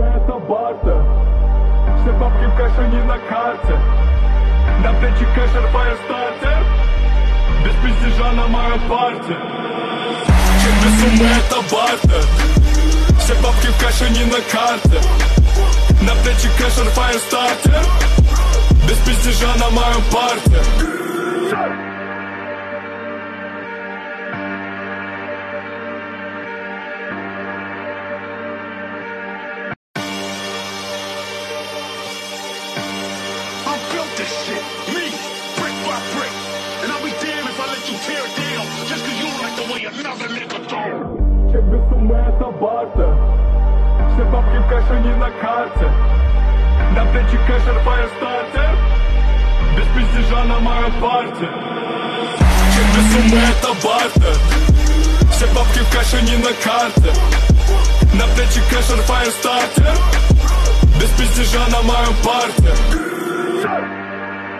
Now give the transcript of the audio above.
это бартер. Все бабки в кэше, не на карте. На плечи кэшер, фаерстартер. Без пиздежа на моем парте. Чек без суммы это бартер. Все бабки в кэше, не на карте. На плечи кэшер, фаерстартер. Без пиздежа на моем парте. This shit, me, brick by brick. And I'll be damned if I let you tear it down just cause you don't like the way another nigga do. Чек без суммы это бартер. Все бабки в кэше, не на карте. На плечи кэшер, фаерстартер. Без пиздежа на моем парте. Чек без суммы это бартер. Все бабки в кэше, не на карте. На плечи кэшер, фаерстартер. Без пиздежа на моем парте.